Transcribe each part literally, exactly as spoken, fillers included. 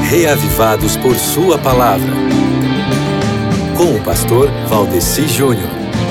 Reavivados por sua palavra. Com o pastor Valdeci Júnior.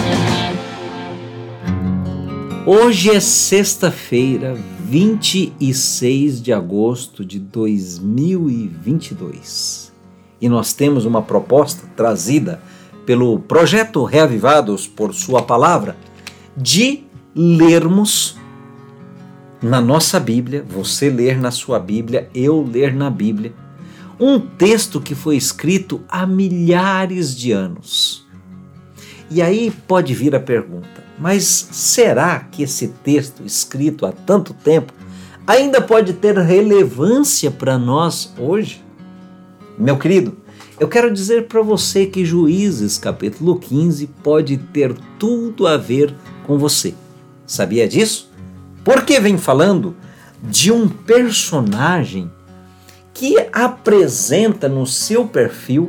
Hoje é sexta-feira, vinte e seis de agosto de dois mil e vinte e dois. E nós temos uma proposta trazida pelo projeto Reavivados por sua palavra de lermos na nossa Bíblia, você ler na sua Bíblia, eu ler na Bíblia, um texto que foi escrito há milhares de anos. E aí pode vir a pergunta, mas será que esse texto escrito há tanto tempo ainda pode ter relevância para nós hoje? Meu querido, eu quero dizer para você que Juízes capítulo quinze pode ter tudo a ver com você. Sabia disso? Porque vem falando de um personagem que apresenta no seu perfil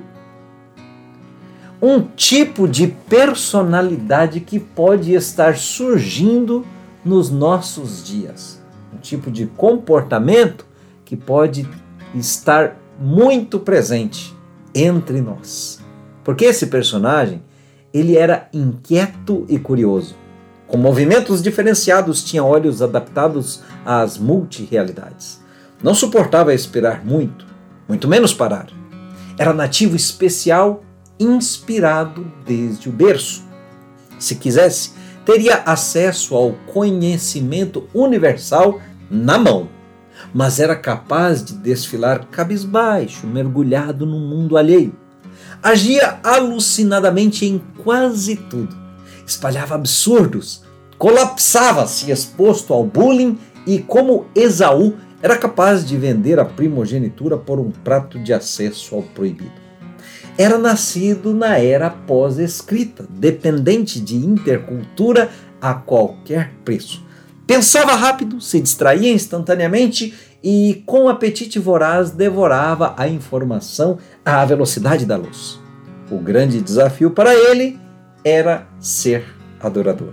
um tipo de personalidade que pode estar surgindo nos nossos dias. Um tipo de comportamento que pode estar muito presente entre nós. Porque esse personagem, ele era inquieto e curioso. Com movimentos diferenciados, tinha olhos adaptados às multirrealidades. Não suportava esperar muito, muito menos parar. Era nativo especial, inspirado desde o berço. Se quisesse, teria acesso ao conhecimento universal na mão, mas era capaz de desfilar cabisbaixo, mergulhado no mundo alheio. Agia alucinadamente em quase tudo. Espalhava absurdos, colapsava-se exposto ao bullying e, como Esaú, era capaz de vender a primogenitura por um prato de acesso ao proibido. Era nascido na era pós-escrita, dependente de intercultura a qualquer preço. Pensava rápido, se distraía instantaneamente e, com apetite voraz, devorava a informação à velocidade da luz. O grande desafio para ele era ser adorador.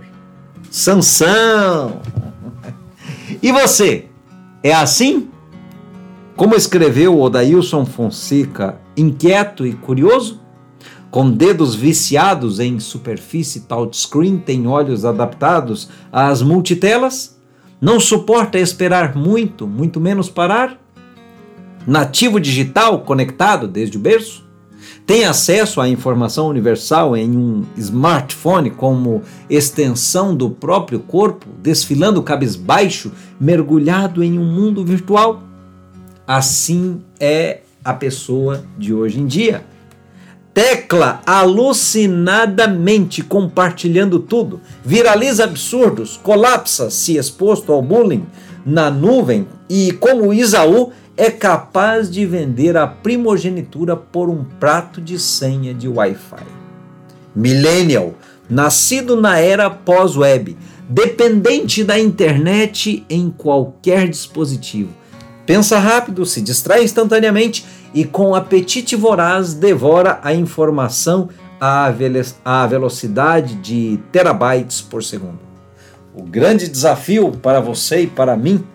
Sansão! E você? É assim? Como escreveu Odailson Fonseca, inquieto e curioso? Com dedos viciados em superfície touchscreen, tem olhos adaptados às multitelas? Não suporta esperar muito, muito menos parar? Nativo digital conectado desde o berço? Tem acesso à informação universal em um smartphone como extensão do próprio corpo, desfilando cabisbaixo, mergulhado em um mundo virtual? Assim é a pessoa de hoje em dia. Tecla alucinadamente compartilhando tudo, viraliza absurdos, colapsa se exposto ao bullying na nuvem e, como Esaú, é capaz de vender a primogenitura por um prato de senha de Wi-Fi. Millennial, nascido na era pós-web, dependente da internet em qualquer dispositivo. Pensa rápido, se distrai instantaneamente e com apetite voraz devora a informação à velocidade de terabytes por segundo. O grande desafio para você e para mim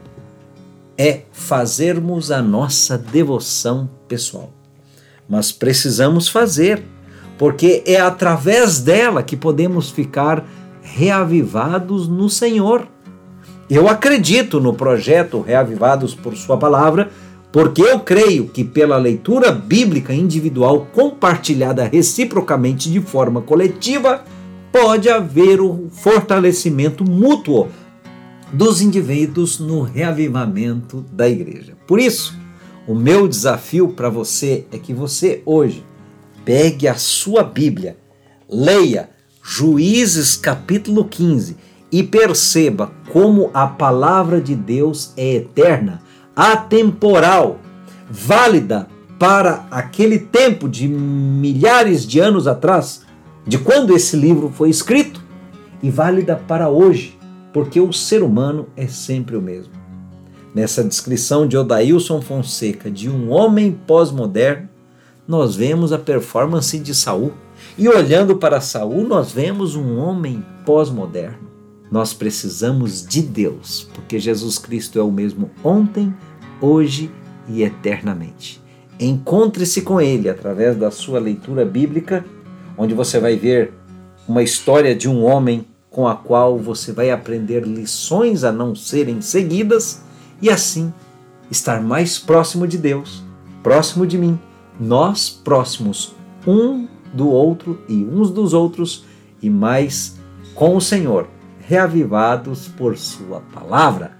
é fazermos a nossa devoção pessoal. Mas precisamos fazer, porque é através dela que podemos ficar reavivados no Senhor. Eu acredito no projeto Reavivados por sua palavra, porque eu creio que pela leitura bíblica individual compartilhada reciprocamente de forma coletiva, pode haver o fortalecimento mútuo dos indivíduos no reavivamento da igreja. Por isso, o meu desafio para você é que você hoje pegue a sua Bíblia, leia Juízes capítulo quinze e perceba como a palavra de Deus é eterna, atemporal, válida para aquele tempo de milhares de anos atrás, de quando esse livro foi escrito, e válida para hoje, porque o ser humano é sempre o mesmo. Nessa descrição de Odailson Fonseca de um homem pós-moderno, nós vemos a performance de Saul. E olhando para Saul, nós vemos um homem pós-moderno. Nós precisamos de Deus, porque Jesus Cristo é o mesmo ontem, hoje e eternamente. Encontre-se com Ele através da sua leitura bíblica, onde você vai ver uma história de um homem com a qual você vai aprender lições a não serem seguidas e assim estar mais próximo de Deus, próximo de mim, nós próximos um do outro e uns dos outros e mais com o Senhor, reavivados por sua palavra.